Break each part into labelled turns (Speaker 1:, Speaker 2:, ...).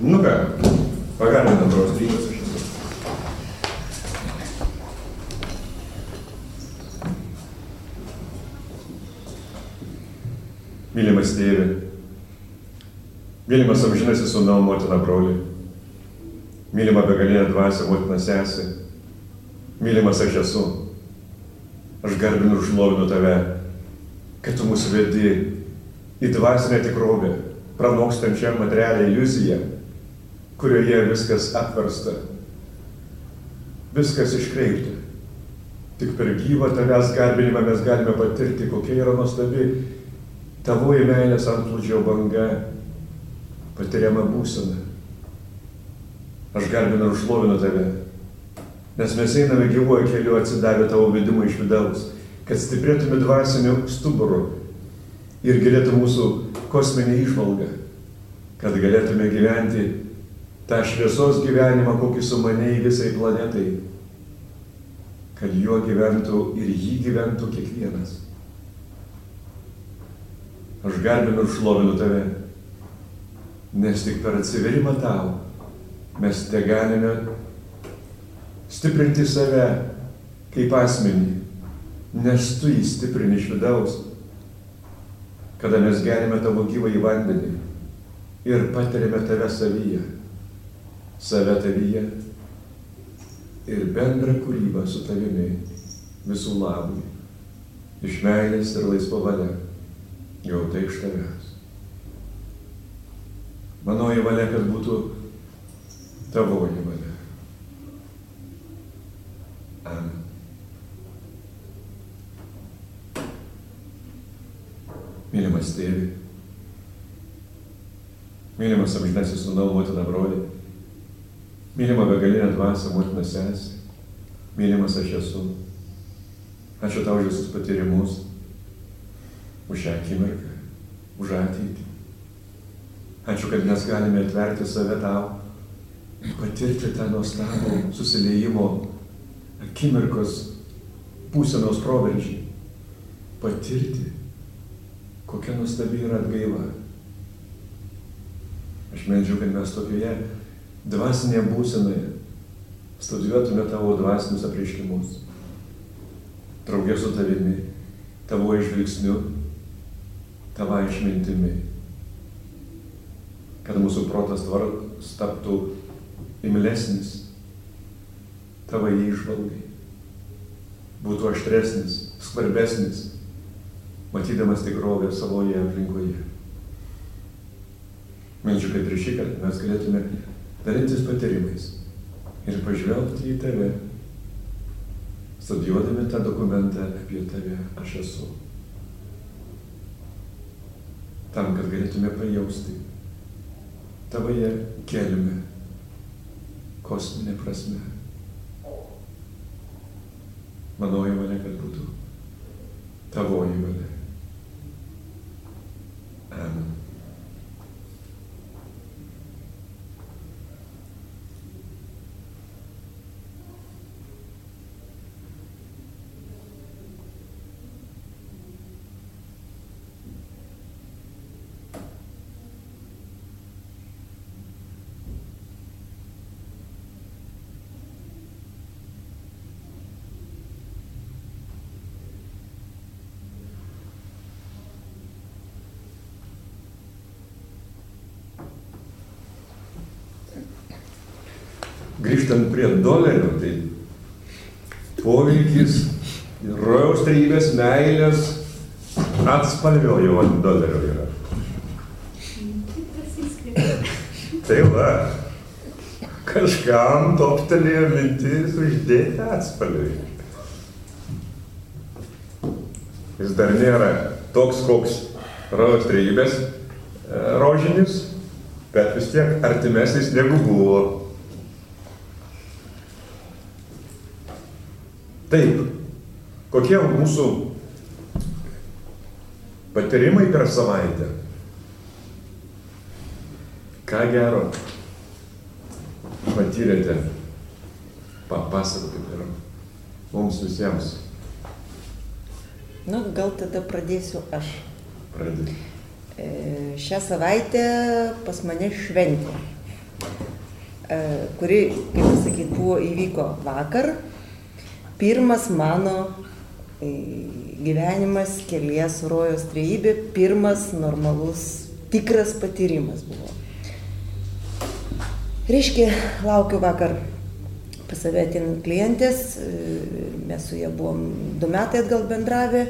Speaker 1: Nu ką, pagarbinam bros rytas aš esu. Mylimas tėvė, mylimas amžinasis sūnau, motina, broli, mylima begalinė dvasia, motina, sesė, mylimas aš esu. Aš garbinu ir šlovinu tave, kad tu mus vedi į dvasinę tikrovę, pranokstančią materialią iliuziją, kurioje viskas apversta, viskas iškreipta. Tik per gyvą tavęs garbinimą mes galime patirti, kokia yra nuostabi tavoji meilės antplūdžio banga, patiriama būsena. Aš garbinu ir šlovinu tave, nes mes einame gyvuoju keliu atsidavę tavo vedimą iš vidaus, kad stiprėtume dvasiniu stuburu ir gilėtų mūsų kosminė įžvalga, kad galėtume gyventi tą šviesos gyvenimą, kokį sumanėjai visai planetai, kad juo gyventų ir jį gyventų kiekvienas. Aš garbinu ir šlovinu tave, nes tik per atsiverimą tau mes te galime stiprinti save kaip asmenį, nes tu jį stiprini iš vidaus, kada mes gerime tavo gyvąjį vandenį ir patiriame tave savyje, save tavyje ir bendrą kūrybą su tavimi visų labui, iš meilės ir laisvo valia, gauta iš tavęs. Manoji valia, kad būtų tavoji valia. Amen. Mylimas tėvi, mylimas amžinasis sūnau, motina, broli, mylima begalinė dvasia, motina, sesė, mylimas aš esu. Ačiū tau už visus patyrimus, už šią akimirką, už ateitį. Ačiū, kad mes galime atverti save tau, patirti tą nuostabų susiliejimo akimirkos būsenos proveržį, patirti, kokia nuostabi yra atgaiva. Aš meldžiu, kad mes tokioje dvasinėje būsenoje studijuotume tavo dvasinius apreiškimus, draugė su tavimi, tavo žvilgsniu, tavo išmintimi, kad mūsų protas taptų imlesnis tavo įžvalgai, būtų aštresnis, skvarbesnis, matydamas tikrovę savoje aplinkoje. Meldžiu, kad ir šį kartą mes galėtume dalintis patyrimais ir pažvelgti į tave, studijuodami tą dokumentą apie tave aš esu. Tam, kad galėtume pajausti tavoje gelmę, kosminė prasme. Manoji valia, kad būtų tavoji valia. Amen. Grįžtant prie dolerio, tai poveikis rojaus trejybės meilės atspalvio jau ant dolerio yra. Tai va, kažkam toptelėjo mintis uždėti atspalvį. Jis dar nėra toks, koks rojaus trejybės rožinis, bet vis tiek artimesnis negu buvo. Taip, kokie mūsų patyrimai per savaitę? Ką gero patyrėte? Papasakokite mums visiems.
Speaker 2: Nu, gal tada pradėsiu aš.
Speaker 1: Pradėsiu.
Speaker 2: Šią savaitę pas mane šventė. kuri, kaip pasakyti, įvyko vakar. Pirmas mano gyvenimas kelyje su rojaus trejybė, pirmas normalus, tikras patyrimas buvo. Reiškia, laukiu vakar pas save atinant klientės, mes su ją buvom 2 metai atgal bendravę.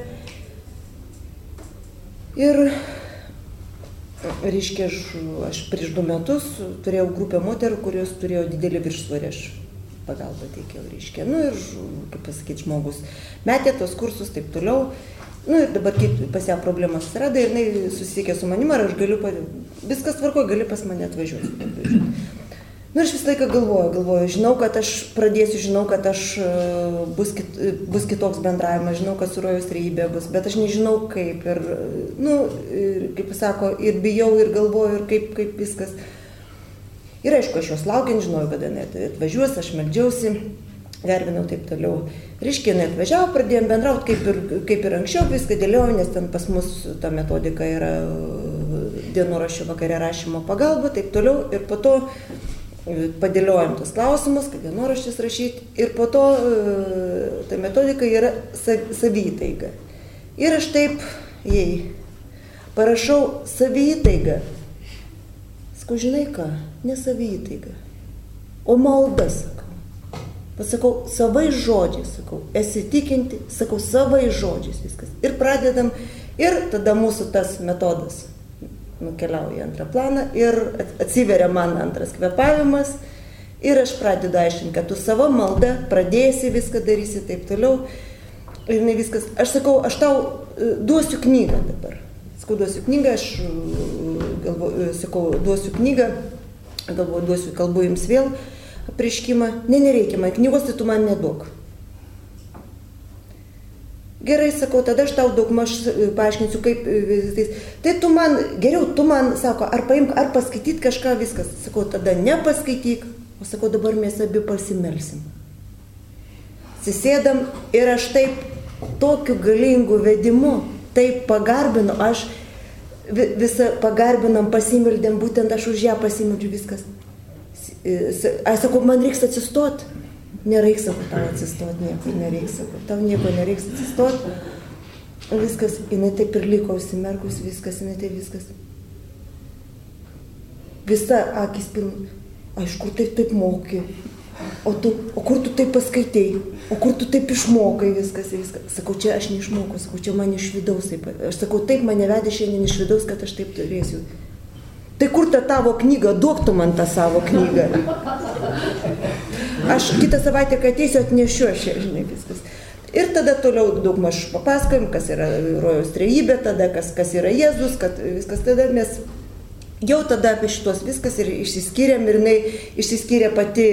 Speaker 2: Ir, reiškia, aš prieš 2 metus turėjau grupę moterų, kurios turėjo didelį viršsvorį, aš pagalbą teikiau, reiškia. Ir, kaip pasakyti, žmogus metė tos kursus, taip toliau. Ir dabar pas ją problemas atsirado ir jinai susiekė su manimi, ar aš galiu, viskas tvarko, gali pas mane atvažiuoti. Ir aš visą laiką galvoju, žinau, kad aš pradėsiu, žinau, kad bus kitoks bendravimas, žinau, kad su rojaus trejybė bus, bet aš nežinau kaip ir, kaip sako, ir bijau, ir galvoju, ir kaip viskas. Ir aišku, aš jos laukiant, žinojau, kad jinai atvažiuos, aš meldžiausi, garbinau taip toliau. Reiškia, jinai atvažiavo, pradėjom bendrauti, kaip ir anksčiau, viską dėliojau, nes ten pas mus ta metodika yra dienoraščio vakare rašymo pagalba, taip toliau, ir po to padėliojam tos klausimus, kad dienoraščius rašyti, ir po to ta metodika yra saviįtaiga. Ir aš taip jai parašau saviįtaigą. Sakau, žinai ką, ne saviįtaiga, o malda, sakau. Pasakau, savais žodžiais, sakau, esi tikinti, sakau, savais žodžiais viskas. Ir pradedam, ir tada mūsų tas metodas nukeliauja į antrą planą ir atsiveria man antras kvėpavimas ir aš pradedu aiškinti, kad tu savo maldą pradėsi, viską darysi taip toliau ir ne viskas. Aš sakau, aš tau duosiu knygą dabar. Sakau, duosiu knygą, aš galvoju, sakau, duosiu knygą, galvoju, kalbu jums vėl apreiškimą. Nereikia man knygos, tai tu man neduok. Gerai, sakau, tada aš tau daugmaž paaiškinsiu, kaip visais. Tai tu man, geriau, tu man, sako, ar paimk, ar paskaityt kažką, viskas. Sakau, tada nepaskaityk, o sakau, dabar mes abi pasimelsim. Sisėdam ir aš taip tokiu galingu vedimu, taip pagarbinu, aš visą pagarbinam, pasimeldėm, būtent aš už ją pasimeldžiu, viskas. Aš sakau, man reiks atsistot. Nereiks, sakau, tau atsistot, nieko nereiks, sakau, tau nieko nereiks atsistot. Viskas, jinai taip ir liko užsimerkus, viskas, jinai taip viskas. Visa akis pilna. Aš kur taip moki, o kur tu taip paskaitei, o kur tu taip išmokai viskas. Sakau, čia aš neišmokau, sakau, čia man iš vidaus. Aš sakau, taip mane vedė šiandien iš vidaus, kad aš taip turėsiu. Tai kur ta tavo knyga, duok tu man tą savo knygą. Aš kitą savaitę, kai ateisiu, atnešiu aš, žinai, viskas. Ir tada toliau daugmaž papasakojom, kas yra rojaus trejybė, tada kas yra Jėzus, kad viskas tada mes jau tada apie šitos viskas ir išsiskyrėm ir jinai išsiskyrė pati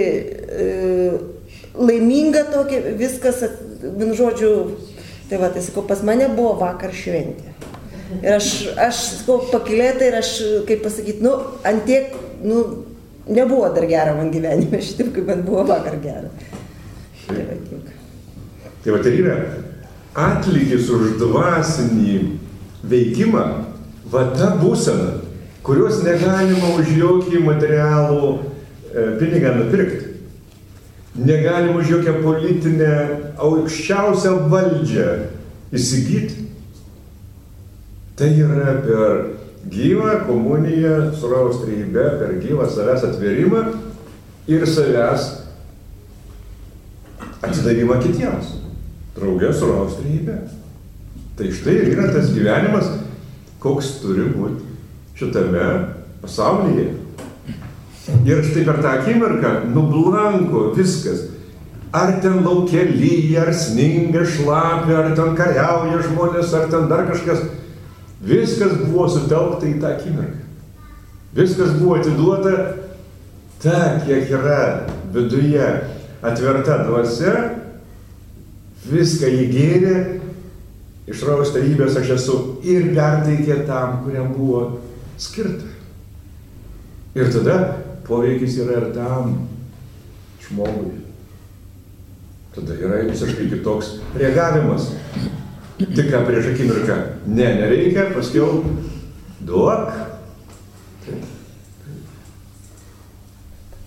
Speaker 2: laiminga tokia, viskas, vien žodžiu, tai va, tai sakau, pas mane buvo vakar šventė. Ir aš sakau, pakilėta ir aš, kaip pasakyti, antiek, nebuvo dar gera man gyvenime, šitaip, kaip man buvo vakar gera. Tai va tiek.
Speaker 1: Tai va, tai yra atlygis už dvasinį veikimą, va ta būsena, kurios negalima už jokį materialų pinigą nupirkti. Negalima už jokią politinę aukščiausią valdžią įsigyti. Tai yra per gyvą komuniją su rojaus trejybe, per gyvą savęs atvėrimą ir savęs atsidavimą kitiems, drauge su rojaus trejybe. Tai štai yra tas gyvenimas, koks turi būti šitame pasaulyje. Ir štai per tą akimirką nublanko viskas. Ar ten lauke lyja, ar sninga, šlapia, ar ten kariauja žmonės, ar ten dar kažkas. Viskas buvo sutelkta į tą akimirką. Viskas buvo atiduota ta, kiek yra viduje atverta dvasia, viską įgėrė, iš rojaus trejybės aš esu ir perteikė tam, kuriam buvo skirta. Ir tada poveikis yra ir tam žmogui. Tada yra visiškai kitoks reagavimas. Tik ką prieš akimirką, nereikia, paskiau duok.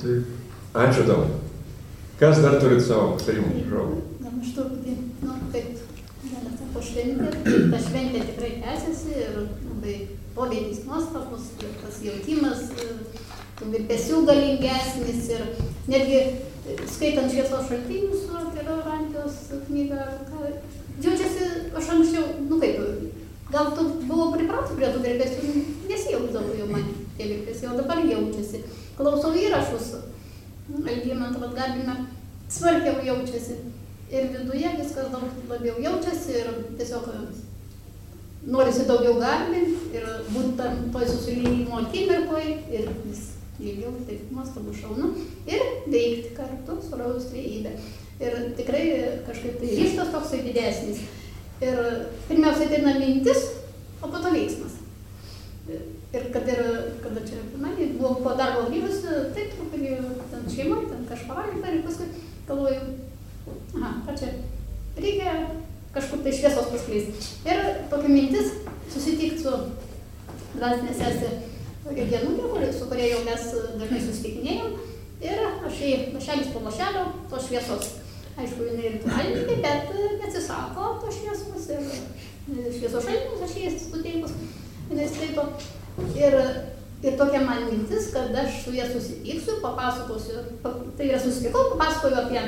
Speaker 1: Taip. Ačiū tau. Kas dar turit savo patarimų?
Speaker 3: Gal aš truputį, kaip vienas sako šventė, ta šventė tikrai tęsiasi ir labai poveikis nuostabus, tas jautimas, virpesių galingesnis ir netgi skaitant Šviesos šaltinius su Terorantijos knygą, jaučiasi aš anksčiau, gal tu buvau pripratus prie tų virpesių, nesijausdavau jau man tie virpesiai, o dabar jaučiasi. Klausau įrašus, Algimanto garbime, smarkiau jaučiasi ir viduje viskas daug labiau jaučiasi ir tiesiog norisi daugiau garbinti ir būti toj susiliejimo akimirkoj ir vis ilgiau, taip nuostabu šaunu ir veikti kartu su Rojaus trejybe. Ir tikrai kažkaip tai ryžtas toksai didesnis. Ir pirmiausia ateina mintis, o po to veiksmas. Ir kada čia, buvau po darbo grįžusi, taip truputį ten šeimoje, ten kažką valgyti ir paskui galvoju, ką čia, reikia kažkur tai šviesos paskleisti. Ir tokia mintis susitikti su dvasinė sesė tokia Genutė, su kuria jau mes dažnai susitikinėjom. Ir aš jai lašelis po lašelio tos šviesos. Aišku, jinai ritualininkė, bet atsisako tos šviesos ir šviesos šaltinius aš jai suteikus. Jinai skaito. Ir tokia man mintis, kad aš su ja susitiksiu, papasakosiu, tai yra susitikau, papasakoju apie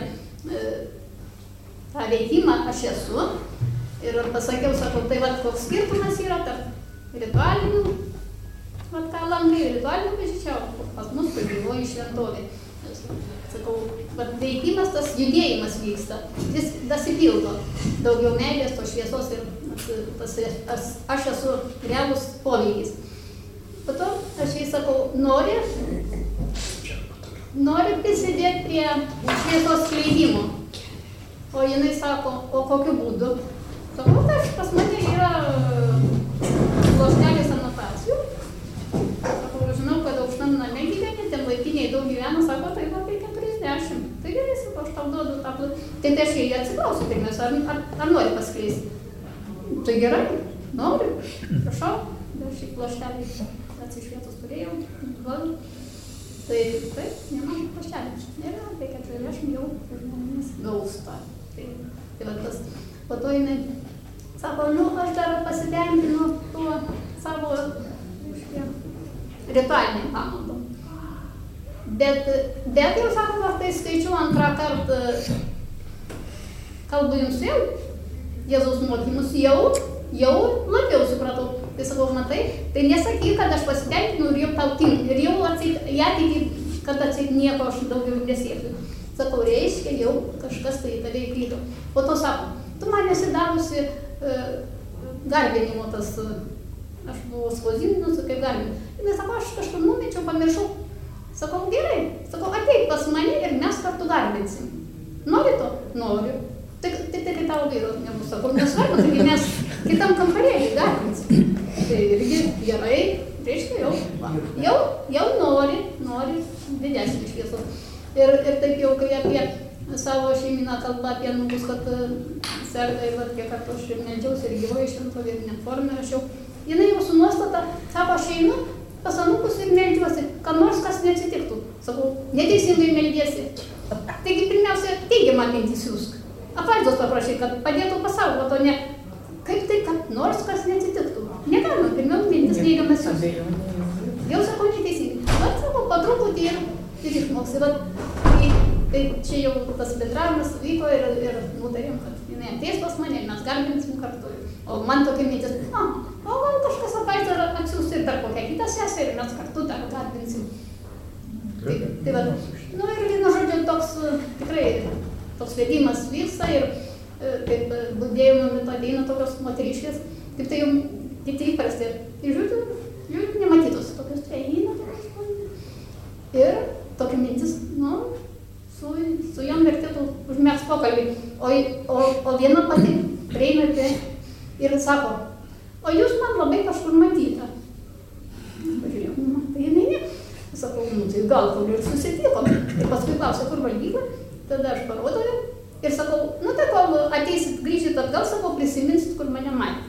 Speaker 3: tą veikimą aš esu. Ir pasakiau, sakau, tai koks skirtumas yra tarp ritualinių, ką lankai, ritualinių bažnyčia, pas mus tai gyvoji šventovė. Sakau, veikimas, tas judėjimas vyksta, jis dasipildo daugiau meilės, to šviesos ir aš esu realus poveikis. Po to aš jai sakau, nori prisidėti prie šviesos skleidimo. O jinai sako, o kokiu būdu? Sakau, tai pas mane yra pluoštelis anotacijų. Sakau, žinau, kad aukštam name gyveni, ten vaikiniai daug gyvena, sako, tai apie 40. Tai gerai, sako, aš tau duodu tą plotą. Tai aš jai atsiklausiu pirmiausia, ar nori paskleisti? Tai gerai, noriu, prašau, dar šį pluoštelį atsišvietus turėjau, duodu. Tai taip, nemažai pluoštelis. Ir apie 40 jau žmonės gausta. Tai va tas, po to jinai sako, aš dar pasitenkinu tuo savo ritualiniam pamaldom. Bet jau sako, tai skaičiu antrą kartą, kalbu jums jau, Jėzaus mokymus, jau labiau supratau. Tai sakau, matai, tai nesakyk, kad aš pasitenkinu ir jau tau tinka. Ir jau atsikį, kad nieko aš daugiau nesiekiu. Sakau, reiškia, jau kažkas tai tave įklydo. Po to sako, tu man esi davusi garbinimo tas, aš buvau skozininus, kaip garbinimo. Ir sako, aš kažkur numečiau, pamiršau. Sakau, gerai, sakau, ateik pas mane ir mes kartu garbinsim. Nori to? Noriu. Tik kai tavo vyro nebus, sakau, nesvarbu, taigi mes kitam kambarėlį garbinsim. Tai irgi gerai, reiškia jau nori didesnį šviesos. Ir taip jau, kai apie savo šeiminą kalba apie nugus, kad serga ir kiek kartų aš ir meldžiausi ir gyvoju šventovė ir neformė rašiau. Jinai jau su nuostata, sako, aš einu pas anūkus ir meldžiuosi, kad nors kas neatsitiktų. Sakau, neteisingai meldiesi. Taigi pirmiausia, teigiamą mintį siūsk. Apvaizdos paprašai, kad padėtų pasaulio, o ne kaip tai, kad nors kas neatsitiktų. Negalima, pirmiau mintis neigiamas siūsk. Jau sakau, neteisingai. Vat sako, po truputį ir išmoksi. Tai čia jau tas bendravimas vyko ir nutarėm, kad jinai ateis pas mane ir mes garbinsim kartu. O man tokia mintis, o gal kažkas apvaizdą atsiūs ir dar kokią kitą sesę ir mes kartu dar garbinsim. Tai va, ir vienu žodžiu toks tikrai toks vedimas vyksta ir kaip budėjimo metu ateina tokios moteriškės, kaip tai jau kiti įprasti. Ir žiūrėt, nematytos tokios eina tokios. Ir tokia mintis, su jom vertėtų užmėgsti pokalbį. O viena pati prieina ir sako, o jūs man labai kažkur matyta. Pažiūrėjau, tai jinai ne. Sakau, tai gal kur ir susitikom. Ir paskui klausė, kur valgykla. Tada aš parodau ir sakau, tai kol ateisit, grįžit atgal, sakau, prisiminsit, kur mane matė.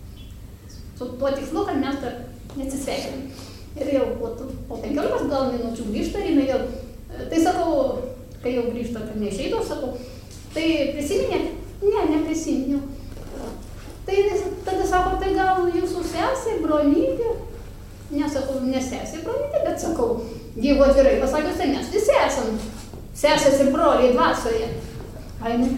Speaker 3: Su tuo tikslu, kad mes dar neatsisveikinam. Ir jau po 15 gal minučių grįžta ir jinai vėl Tai sakau, kai jau grįžta, kad neišeido, sakau, tai prisiminėt? Ne, neprisiminiau. Tai tada sako, tai gal jūsų sesė, bronytė? Nesakau, ne sesė, bronytė, bet sakau, jeigu atvirai pasakius, tai mes visi esam sesės ir broliai dvasioje. Ai, ne,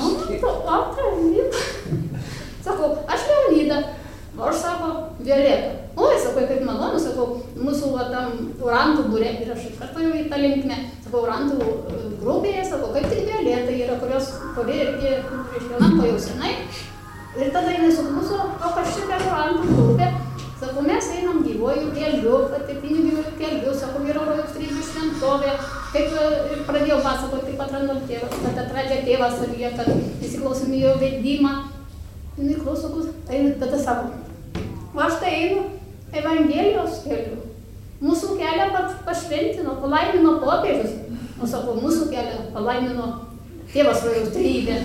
Speaker 3: sakau, aš Leonida, o aš sako, Violeta. Oi, sakau, kaip malonu, sakau, mūsų tam urantų būrė, ir aš kartu jau į tą linkmę, sakau, urantų grupėje, sakau, kaip tik Violeta yra, kuri irgi prieš vienampo jau senai. Ir tada jinai sukluso, o kas čia per urantų grupė, sakau, mes einam gyvuoju keliu, patipiniu gyvuoju keliu, sakau, yra Rojaus Kryžių šventovė, kaip ir pradėjau pasakoti, kaip atrandom tėvą, kad atradė tėvą savyje, kad įsiklausom į jo vedimą. Jinai klauso, tada sako, o aš tai einu Evangelijos keliu. Mūsų kelią pašventino, palaimino popiežius. O sako, mūsų kelią palaimino tėvas Rojaus Trejybė.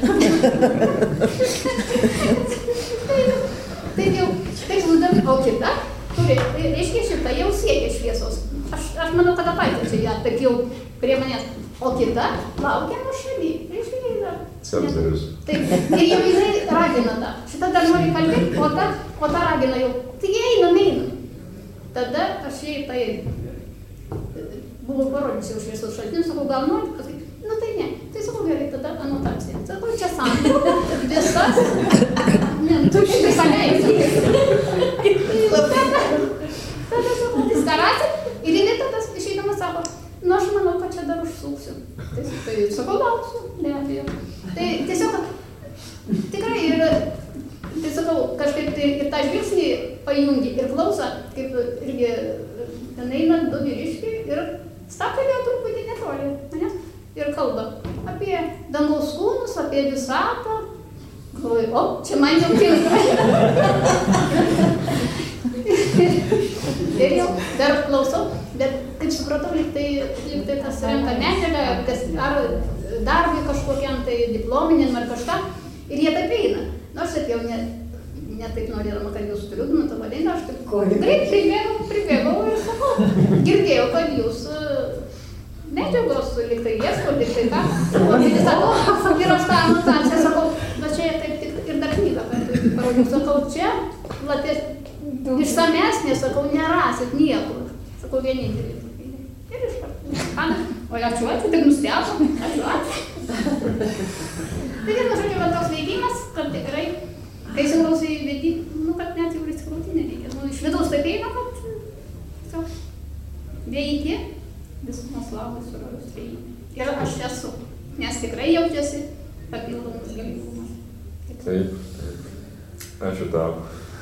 Speaker 3: Taip jau, taip žudam, o kita turi, reiškia šitą jau siekia šviesos. Aš manau, kad apaitė čia ją, taip jau prie manęs. O kita laukia nuošaly, reiškia yra.
Speaker 1: Cenzorius.
Speaker 3: Taip, ir jau jinai ragina tą. Šitą dar nori kalbėti, o tą ragina jau. Taigi einam. Tada aš jai tai buvau parodžiusi jau šviesos šaltinius, sakau, gal nori pasakyti? Nu tai ne. Tai sakau, gerai, tada anotacija. Sakau, čia santrauka, visas. Ne, tu šitai paleisi. Tada sakau, viską rasi. Ir jinai tada išeidama sako, nu aš manau, kad čia dar užsuksiu. Tai sakau, lauksiu, be abejo. Tai tiesiog, tikrai ir, tai sakau, kažkaip tai ir tą žvilgsnį pajungi ir klausa, kaip irgi ten eina du vyriškiai ir stabtelėjo truputį netoli manęs ir kalba apie dangaus kūnus, apie visatą. Galvoju, o, čia man jau tinka. Ir jau dar klausau, bet kaip supratau, lyg tai tas renka medžiagą, ar darbui kažkokiam tai diplominiam ar kažką, ir jie taip eina. Nors taip jau ne taip norėdama, kad jūs triūdama, tą vadinę, aš taip greit pribėgau ir sakau, girdėjau, kad jūs medžiagos lyg tai ieško, lyg tai ką. O tai sakau, ir aš tą anotaciją sakau, bet čia taip tik ir dar knygą parodžiau, sakau, čia išsamesnė, sakau, nerasit niekur. Sakau, vienintelį. Ir iš karto. O ačiū, tik nustebo, ačiū. Tai vienu žodžiu, va toks veikimas, kad tikrai, kai įsiklausai į vedį, nu, kad net jau įsiklausti nereikia. Nu, iš vidaus taip eina, kad veiki visumos labas su Rojaus Trejybe. Ir aš esu, nes tikrai jaučiasi papildomas galingumas.
Speaker 1: Taip. Ačiū tau.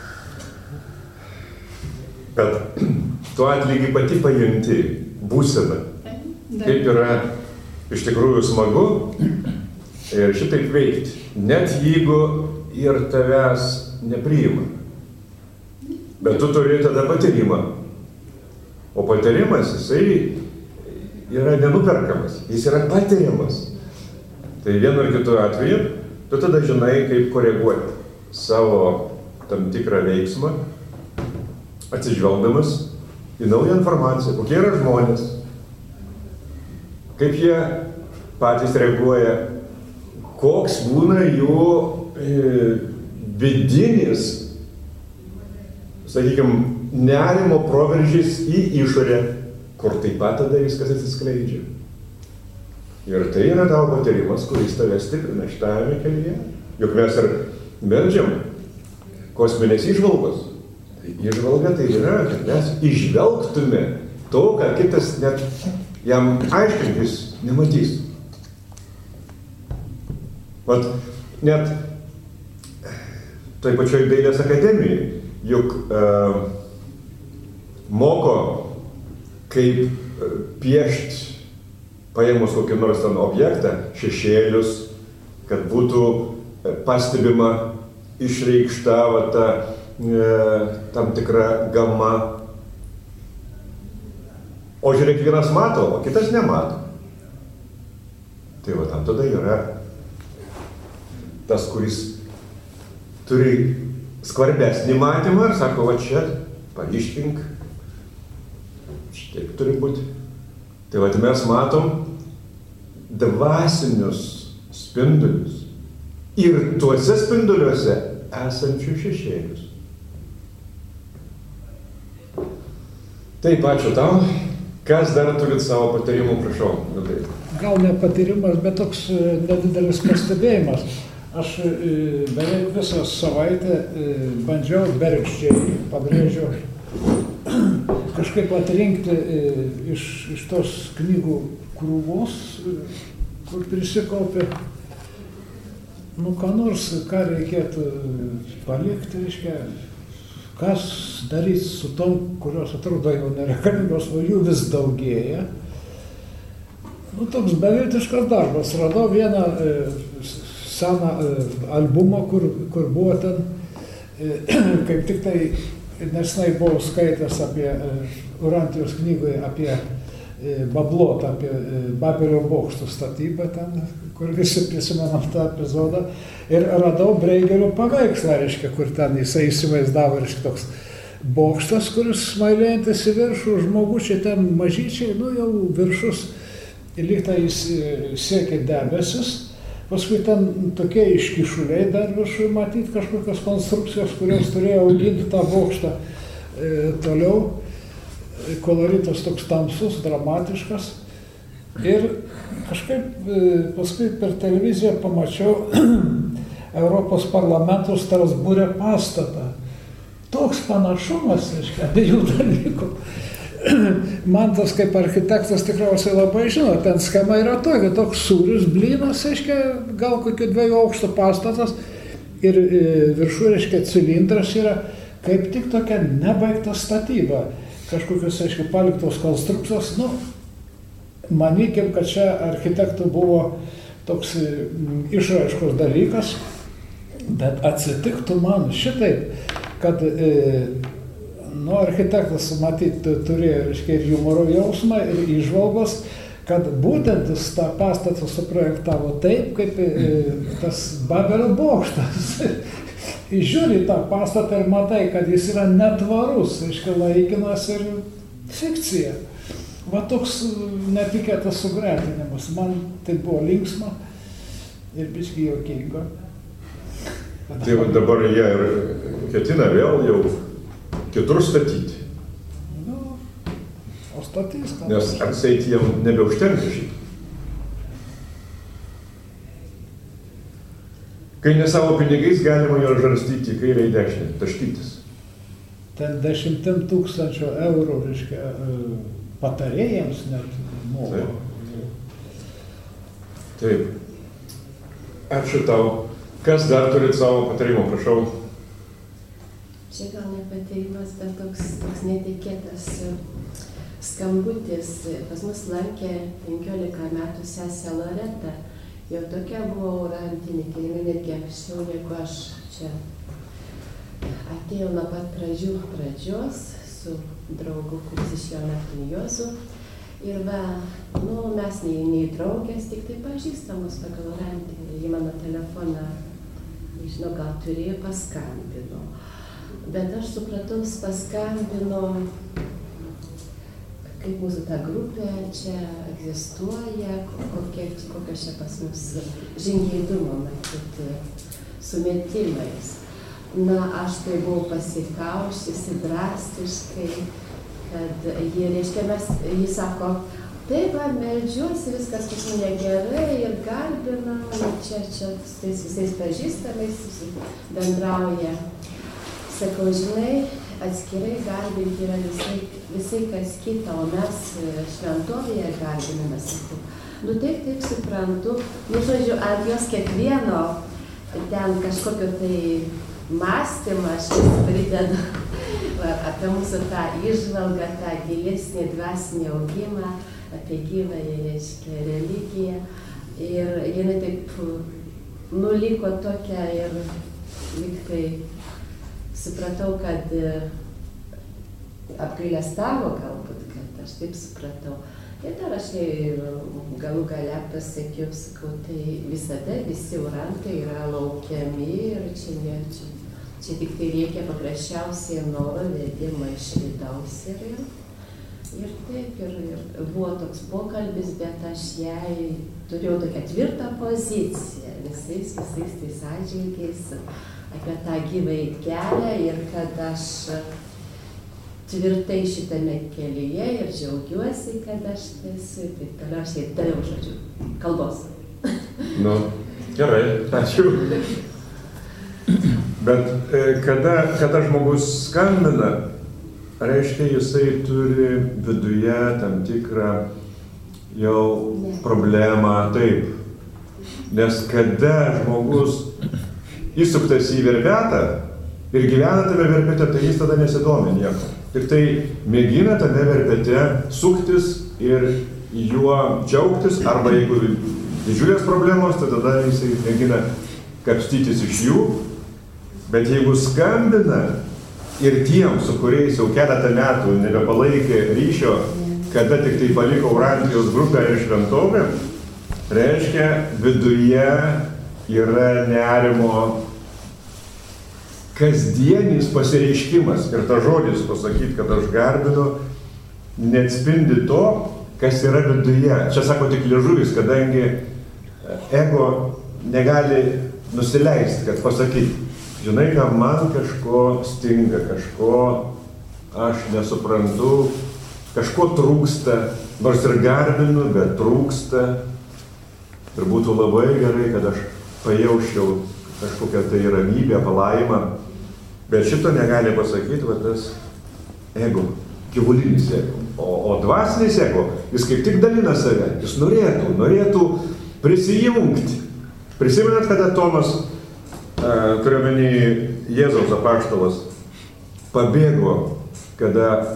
Speaker 1: Bet tu atlygį pati pajunti būseną. Kaip yra iš tikrųjų smagu ir šitaip veikti, net jeigu ir tavęs nepriima. Bet tu turi tada patyrimą. O patyrimas, jisai yra nenuperkamas, jis yra patiriamas. Tai vienu ar kitu atveju, tu tada žinai, kaip koreguoti savo tam tikrą veiksmą, atsižvelgdamas į naują informaciją, kokie yra žmonės, kaip jie patys reaguoja, koks būna jų vidinis, sakykime, nerimo proveržys į išorę, kur taip pat tada viskas atsiskleidžia. Ir tai yra tavo patyrimas, kuris tave stiprina šitame kelyje. Juk mes ir meldžiam kosminės įžvalgos. Tai įžvalga tai yra, kad mes įžvelgtume to, ką kitas net jam aiškintis nematys. Vat net toj pačioj dailės akademijai juk moko, kaip piešti, paėmus kokį nors ten objektą, šešėlius, kad būtų pastebima, išreikšta va, ta tam tikra gama. O žiūrėk, vienas mato, o kitas nemato. Tai va tam tada yra tas, kuris turi skvarbesnį matymą ir sako, va čia, paryškink, šitaip turi būti. Tai vat mes matom dvasinius spindulius ir tuose spinduliuose esančių šešėlius. Taip, ačiū tau. Kas dar turit savo patarimų, prašau?
Speaker 4: Gal ne patyrimas, bet toks nedidelis pastebėjimas. Aš beveik visą savaitę bandžiau bergždžiai, pabrėžiu, kažkaip atrinkti iš tos knygų krūvos, kur prisikaupė, ką nors, ką reikėtų palikti, reiškia, kas daryti su tom, kurios atrodo jau nereikalingos, o jų vis daugėja. Toks beviltiškas darbas. Radau vieną seną albumą, kur buvo ten, kaip tik tai nesnai buvau skaitęs apie Urantijos knygoje, apie Bablotą, apie Babelio bokšto statybą ten, kur visi prisimenam tą epizodą. Ir radau Breigelio paveikslą, reiškia, kur ten jisai įsivaizdavo, reiškia, toks bokštas, kuris smailėjantis į viršų, žmogučiai ten mažyčiai, jau viršus, lyg tai jis siekia debesis. Paskui ten tokie iškišuliai dar viršui matyti, kažkokios konstrukcijos, kurios turėjo auginti tą bokštą. Toliau koloritas toks tamsus, dramatiškas. Ir kažkaip paskui per televiziją pamačiau Europos parlamento Strasbūre pastatą. Toks panašumas, reiškia, abiejų dalykų. Man tas kaip architektas tikriausiai labai žino, ten schema yra tokia, toks sūrius blynas, reiškia, gal kokių 2 aukštų pastatas ir viršų, reiškia, cilindras yra kaip tik tokia nebaigta statyba, kažkokios, reiškia, paliktos konstrukcijos, manykim, kad čia architektų buvo toks išraiškos dalykas, bet atsitiktų man šitaip, kad architektas, matyt, turėjo, reiškia, ir humoro jausmą, ir įžvalgos, kad būtent jis tą pastatą suprojektavo taip, kaip tas Babelio bokštas. Žiūri tą pastatą ir matai, kad jis yra netvarus, reiškia, laikinas ir fikcija. Va toks netikėtas sugretinimas. Man tai buvo linksma ir biškį juokinga.
Speaker 1: Tai dabar jie ir ketina vėl jau kitur statyti.
Speaker 4: O statys, ką?
Speaker 1: Nes atseit jiem nebeužtenka šitą. Kai ne savo pinigais galima jo žarstyti į kairę į dešinę, taškytis.
Speaker 4: Ten 10 000 eurų, reiškia, patarėjams net moka.
Speaker 1: Taip. Ačiū tau. Kas dar turit savo patarimą, prašau?
Speaker 5: Čia gal ne patarimas, bet toks netikėtas skambutis. Pas mus lankė 15 metų sesė Loreta. Jau tokia buvo urantinė kilmė, netgi anksčiau, negu aš čia atėjau nuo pat pradžios su draugu, kuris iš jo metu Juozu. Ir mes nei draugės, tik tai pažįstamos pagal urantinį. Jį mano telefoną, nežinau, gal turėjo, paskambino. Bet aš supratau, paskambino, kaip mūsų ta grupė čia egzistuoja, kokios čia pas mus žingeidumo, matyti, sumetimais. Aš tai buvau pasikaušusi drastiškai, kad jie sako, taip, meldžiuosi, viskas pas mane gerai ir garbina, čia su tais visais pažįstamais bendrauja. Sakau, žinai, atskirai garbinti yra visai kas kita, o mes šventovėje garbiname, sakau. Taip suprantu. Žodžiu, ant jos kiekvieno ten kažkokio tai mąstymą aš pridedu apie mūsų tą įžvalgą, tą gilesnį dvasinį augimą, apie gyvąją, reiškia, religiją. Ir jinai taip nuliko tokia ir lyg tai supratau, kad apgailestavo galbūt, kad aš taip supratau. Ir dar aš galų gale pasakiau, sakau, tai visada visi urantai yra laukiami ir čia tik tai reikia paprasčiausiai noro vedimo iš vidaus ir Ir taip, ir buvo toks pokalbis, bet aš jai turėjau tokią tvirtą poziciją visais tais atžvilgiais apie tą gyvąjį kelią ir kad aš tvirtai šitame kelyje ir džiaugiuosi, kad aš esu ir taip toliau, aš jai daviau, žodžiu, kalbos.
Speaker 1: Nu, gerai, ačiū. Bet kada žmogus skambina, reiškia, jisai turi viduje tam tikrą jau problemą, taip. Nes kada žmogus įsuktas į verbetą ir gyvena tame verbete, tai jis tada nesidomi nieko. Tik tai mėgina tame verbete suktis ir juo džiaugtis, arba jeigu didžiulės problemos, tai tada jisai mėgina kapstytis iš jų. Bet jeigu skambina ir tiem, su kuriais jau keletą metų nebepalaikė ryšio, kada tik tai paliko Urantijos grupę ir šventovę, reiškia, viduje yra nerimo kasdienis pasireiškimas. Ir ta žodis pasakyti, kad aš garbinu, neatspindi to, kas yra viduje. Čia sako tik liežuvis, kadangi ego negali nusileisti, kad pasakyti, žinai, ką man kažko stinga, kažko aš nesuprantu, kažko trūksta, nors ir garbinu, bet trūksta. Ir būtų labai gerai, kad aš pajausčiau kažkokią tai ramybę, palaimą. Bet šito negali pasakyti, va tas ego, gyvulinis ego. O dvasinis ego, jis kaip tik dalina save, jis norėtų prisijungti. Prisimenat, kada Tomas, turiuomenį Jėzaus apaštalas, pabėgo, kada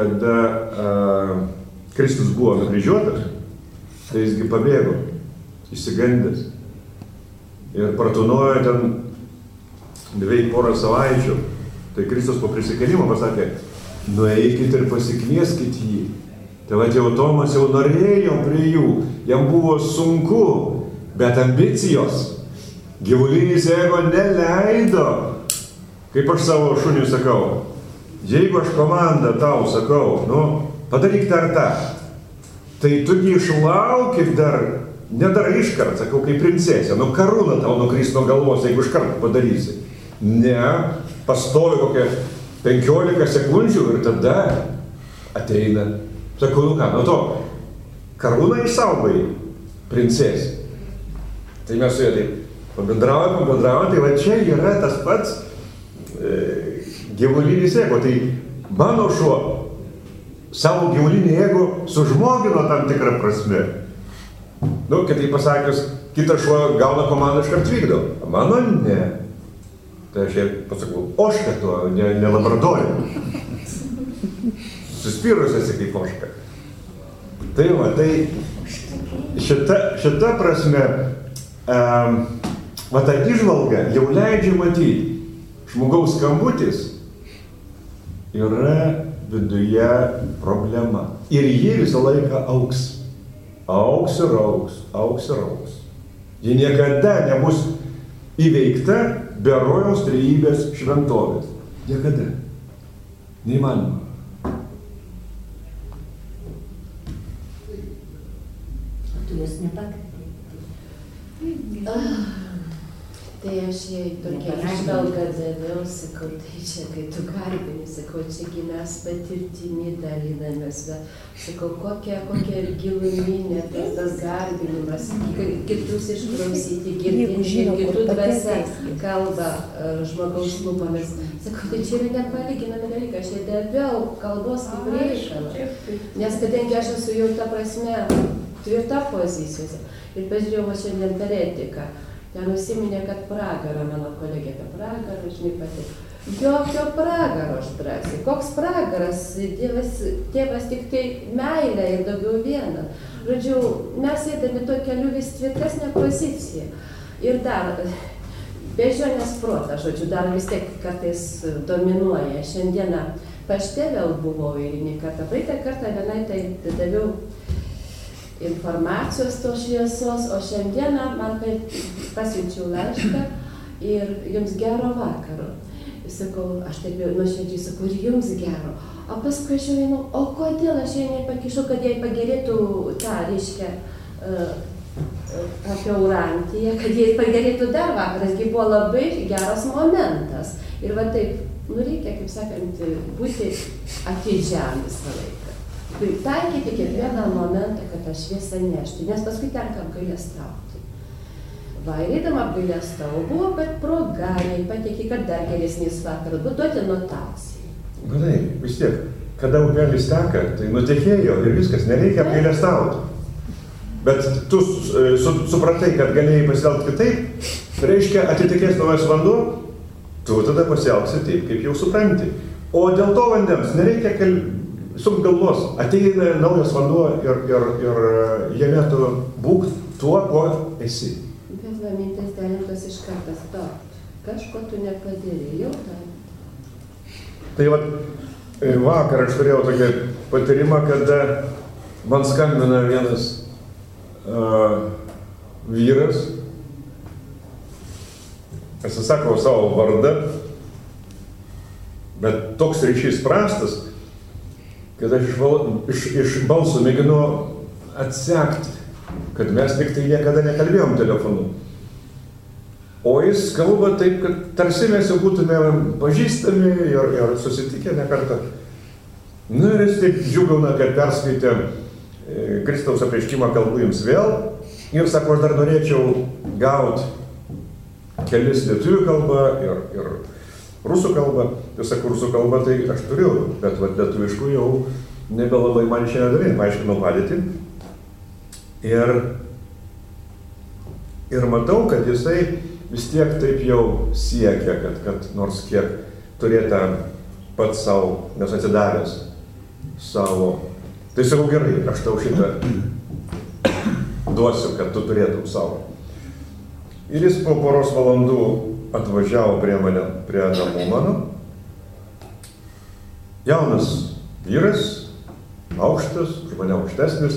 Speaker 1: Kristus buvo nukryžiuotas, tai jisgi pabėgo, išsigandęs. Ir pratūnojo ten beveik porą savaičių. Tai Kristus po prisikėlimo pasakė, nueikit ir pasikvieskit jį. Tai va jau Tomas jau norėjo prie jų, jam buvo sunku, bet ambicijos, gyvulinis ego neleido. Kaip aš savo šuniui sakau, jeigu aš komandą tau sakau, padaryk tą, tai tugi išlaukit dar, nedarai iškart, sakau, kaip princesė, karūna tau nukris nuo galvos, jeigu iškart padarysi. Ne, pastovi kokią 15 sekundžių ir tada ateina. Sakau, to, karūną išsaugai, princesė. Tai mes su juo taip pabendraujam, tai va čia yra tas pats gyvulinis ego. Tai mano šuo savo gyvulinį ego sužmogino tam tikrą prasme. Kitaip pasakius, kitas šuo gauna komandą iškart vykdo, mano ne. Tai aš jai pasakau, ožka to, ne labradorė. Suspyrus esi kaip ožka. Tai va, tai šita prasme, va ta įžvalga jau leidžia matyti, žmogaus skambutis yra viduje problema. Ir ji visą laiką auks. Auks ir auks, auks ir auks. Ji niekada nebus įveikta be rojaus trejybės šventovės. Niekada. Neįmanoma.
Speaker 6: Tu jos nepakvietei?
Speaker 5: Tai aš jai tokia išvalga daviau, sakau, tai čia, kai tu garbini, sakau, čiagi mes patirtimi dalinamės, bet sakau, kokia giluminė tas garbinimas, kitus išklausyti, girdinti, kitų dvasia kalba žmogaus lūpomis. Sakau, tai čia yra nepalyginami dalykai, aš jai daviau kalbos kaip reikalą, nes kadangi aš esu jau ta prasme tvirta pozicijose ir pažiūrėjau šiandien per etiką. Ten užsiminė, kad pragarą, mano kolegė apie pragarą, žinai pati. Jokio pragaro aš drąsiai. Koks pragaras? Tėvas tik tai meilė ir daugiau viena. Žodžiu, mes eidami to keliu vis tvirtesnę poziciją. Ir dar, bežionės protas, žodžiu, dar vis tiek kartais dominuoja. Šiandieną pašte vėl buvau eilinį kartą. Praeitą kartą vienai tai daviau informacijos tos šviesos, o šiandieną man pasiunčiau laišką ir jums gero vakaro. Sakau, aš taip nuoširdžiai sakau, ir jums gero. O paskui aš jau einu, o kodėl aš jai nepakišau, kad jai pagerėtų tą, reiškia, apie Urantiją, kad jai pagerėtų dar vakaras, kai buvo labai geras momentas. Ir va taip, reikia, kaip sakant, būti atidžiam visą laiką. Taikyti kiekvieną momentą, kad tą šviesą nešti, nes paskui tenka apgailestauti. Va, ir eidama apgailestau, buvo, kad proga, jai pateikė, kad dar geresnis vakaras, buvo duoti notaciją.
Speaker 1: Manai, vis tiek, kada upelis teka, tai nutekėjo ir viskas, nereikia apgailestauti. Bet tu supratai, kad galėjai pasielgti kitaip, reiškia atitekės naujas vanduo, tu tada pasielgsi taip, kaip jau supranti. O dėl to vandens nereikia sukti galvos, ateina naujas vanduo ir jame tu būk tuo, kuo esi.
Speaker 5: Bet va, mintis dalintas iš kartas toks, kažko tu nepadarė, jau tai.
Speaker 1: Tai vakar aš turėjau tokį patyrimą, kada man skambina vienas vyras, pasisako savo vardą, bet toks ryšys prastas, kad aš iš balsų mėginu atsekti, kad mes tik tai niekada nekalbėjom telefonu. O jis kalba taip, kad tarsi mes jau būtume pažįstami ir susitikę ne kartą. Ir jis taip džiugina, kad perskaitė Kristaus apreiškimą, kalbu jums vėl. Ir sako, aš dar norėčiau gauti kelis lietuvių kalbą ir rusų kalbą. Tai sako, rusų kalbą tai aš turiu, bet lietuviškų jau nebelabai man šiandien davė, paaiškinau padėtį. Ir matau, kad jisai vis tiek taip jau siekia, kad nors kiek turėtų pats savo, nes atidavęs savo. Tai sakau, gerai, aš tau šitą duosiu, kad tu turėtum savo. Ir jis po poros valandų atvažiavo prie namų mano. Jaunas vyras, aukštas, už mane aukštesnis.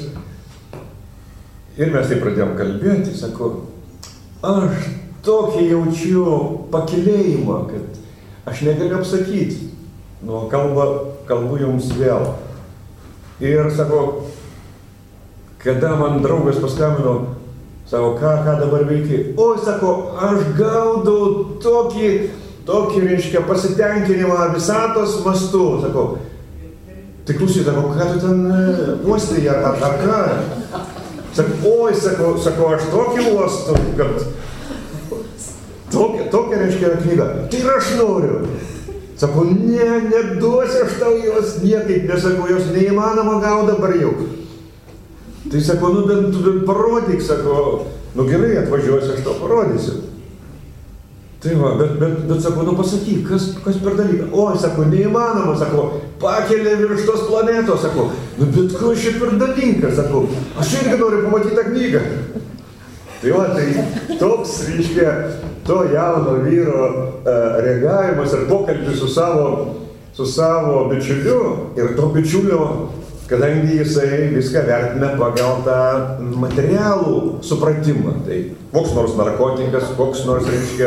Speaker 1: Ir mes tai pradėjom kalbėti, sako, aš tokį jaučiu pakilėjimą, kad aš negaliu apsakyti. Kalbu jums vėl. Ir sako, kada man draugas paskambino, sako, ką dabar veiki? Oi, sako, aš gaudau tokį reiškia, pasitenkinimą visatos mastu. Sako, tai klausyk, sako, ką tu ten uostai ar ką? Sako, oi, sako, aš tokį uostu, kad tokia reiškia knyga. Tai ir aš noriu. Sako, neduosiu aš tau jos niekaip, nesakau, jos neįmanoma gauti dabar jau. Tai sako, bent parodyk, sako, gerai, atvažiuosiu, aš tau parodysiu. Tai va, bet sako, pasakyk, kas per dalyką? Oi, sako, neįmanoma, sako, pakelia virš tos planetos, sako, bet kas čia per dalykas, sako, aš irgi noriu pamatyti tą knygą. Tai va, tai toks, reiškia, to jauno vyro reagavimas ir pokalbis su savo bičiuliu ir to bičiulio, kadangi jisai viską vertina pagal tą materialų supratimą. Tai koks nors narkotikas, koks nors, reiškia,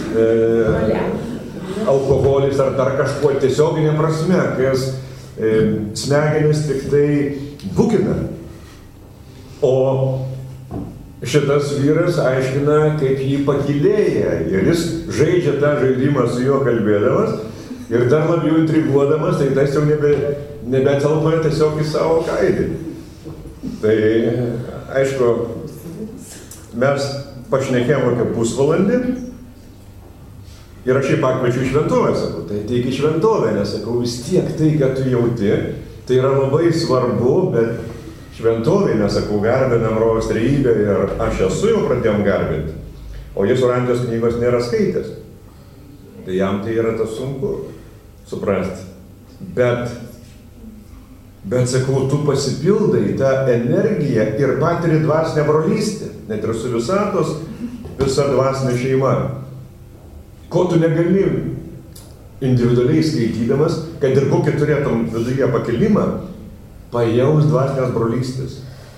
Speaker 1: alkoholis ar dar kažkuo tiesioginė prasme, kas smegenis tik tai bukina. O šitas vyras aiškina, kaip jį pakilėja ir jis žaidžia tą žaidimą su juo kalbėdamas ir dar labiau intriguodamas, tai tas jau nebetelpa tiesiog į savo kailį. Tai aišku, mes pašnekėjom apie pusvalandį ir aš jį pakviečiu į šventovę, sakau, tai ateik į šventovę, nes sakau, vis tiek tai, kad tu jauti, tai yra labai svarbu, bet šventovėje, mes sakau, garbinam Rojaus trejybę ir aš esu jau pradėjom garbinti, o jis Urantijos knygos nėra skaitęs. Tai jam tai yra tas sunku suprasti. Bet sakau, tu pasipildai tą energiją ir patiri dvasinę brolystę, net ir su visatos visa dvasinė šeima. Ko tu negali individualiai skaitydamas, kad ir kokį turėtum viduje pakilimą, pajaus dvasinės brolystės.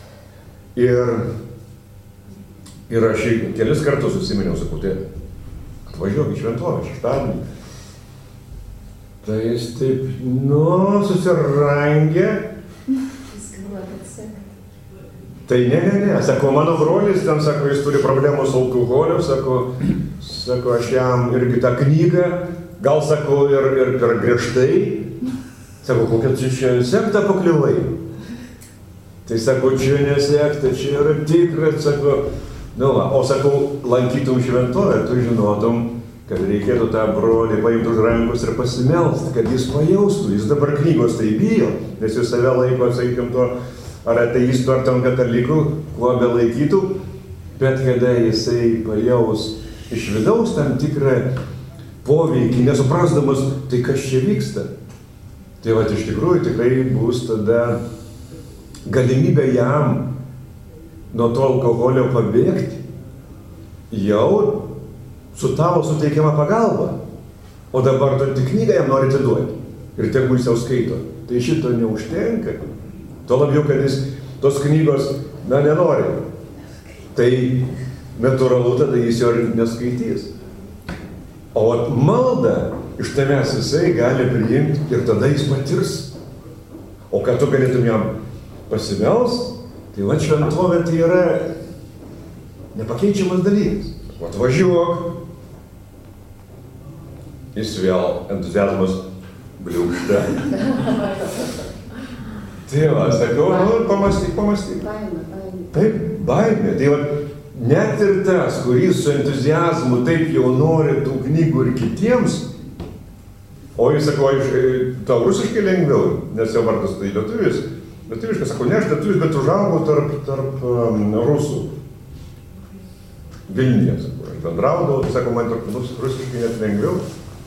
Speaker 1: Ir aš kelis kartus susiminiau, sakau, tai atvažiuok į šventovę šeštadienį. Tai jis taip, susirangė.
Speaker 5: Jis galvoja, kad seka.
Speaker 1: Tai ne, sako, mano brolis, ten, sako, jis turi problemų su alkoholiu, sako, aš jam irgi tą knygą, gal, sako, ir per griežtai, sako, kokia čia sekta pakliuvai. Tai, sako, čia nesekta, čia yra tikra, sako, o, sako, lankytum šventovę, tu žinotum, kad reikėtų tą brolį paimti už rankos ir pasimelsti, kad jis pajaustų. Jis dabar knygos tai bijo, nes jis save laiko, sakykim, to ar ateistų, ar tam katalikų, kuo be laikytų, bet kada jisai pajaus iš vidaus tam tikrą poveikį, nesuprasdamas, tai kas čia vyksta. Tai vat iš tikrųjų tikrai bus tada galimybė jam nuo to alkoholio pabėgti jau su tavo suteikiama pagalba. O dabar tu tik knygą jam nori atiduoti ir tegu jis jau skaito. Tai šito neužtenka. Tuo labiau, kad jis tos knygos, nenori. Tai natūralu, tada jis jo ir neskaitys. O maldą iš tavęs jisai gali priimti ir tada jis patirs. O kad tu galėtum jam pasimelst, tai va šventovė tai yra nepakeičiamas dalykas. Atvažiuok. Jis vėl entuziazmas bliūkšta. Tai va, sakau, pamastyk.
Speaker 5: Baimė.
Speaker 1: Taip, baimė. Tai va, net ir tas, kuris su entuziazmu taip jau nori tų knygų ir kitiems, o jis, sakau, tau rusiškai lengviau, nes jo vardas tai lietuvis. Lietuviškas, sakau, ne aš lietuvis, bet užaugau tarp rusų. Vilniuje, sakau, aš bendraudavau, tai sakau, man rusiškai net lengviau.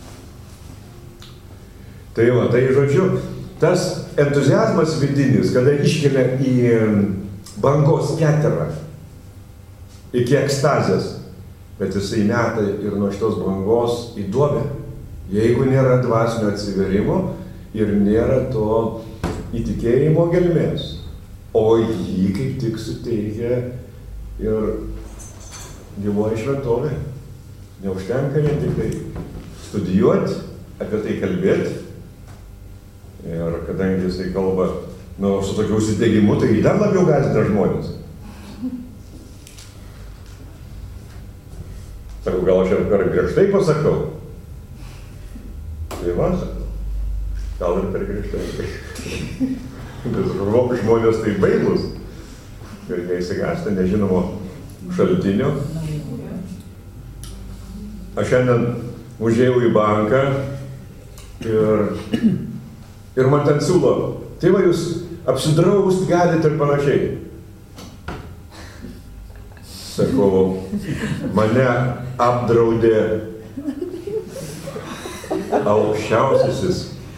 Speaker 1: Tai va, tai žodžiu, tas entuziazmas vidinis, kada iškelia į bangos keterą, iki ekstazės, bet jisai meta ir nuo šitos bangos į duobę. Jeigu nėra dvasinio atsiverimo ir nėra to įtikėjimo gelmės, o jį kaip tik suteikia ir gyvoji šventovė. Neužtenka vien tik tai studijuoti, apie tai kalbėti. Ir kadangi jisai kalba su tokiu užsidėgymu, tai dar labiau gąsdina žmonės. Sakau, gal aš ir per griežtai pasakau? Tai va, sakau, gal ir per griežtai. Bet žmonės tai bailūs. Ir neįsigąsta nežinomo šaltinio. Aš šiandien užėjau į banką ir man ten siūlo, tai va jūs apsidraust galite ir panašiai. Sakau, mane apdraudė aukščiausiasis.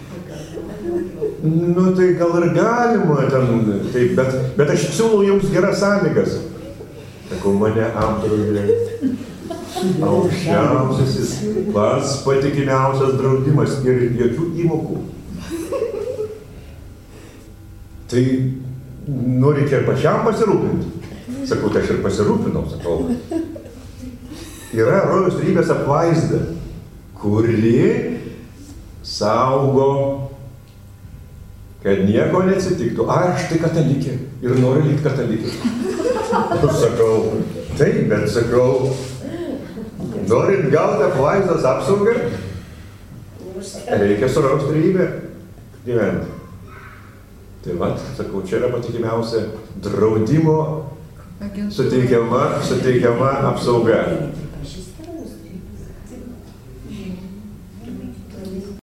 Speaker 1: Nu tai gal ir galima ten, taip, bet aš siūlau jums geras sąlygas. Sakau, mane apdraudė aukščiausiasis, pats patikimiausias draudimas ir jokių įmokų. Tai reikia ir pačiam pasirūpinti. Sakau, tai aš ir pasirūpinau, sakau. Yra rojaus trybės apvaizda, kuri saugo, kad nieko neatsitiktų. Aš tai katalikė ir noriu likti katalikė. Sakau, taip, bet sakau, norint gauti apvaizdos apsaugą, reikia su rojaus trybė gyventi. Tai va, sakau, čia yra patikimiausia draudimo suteikiama apsauga.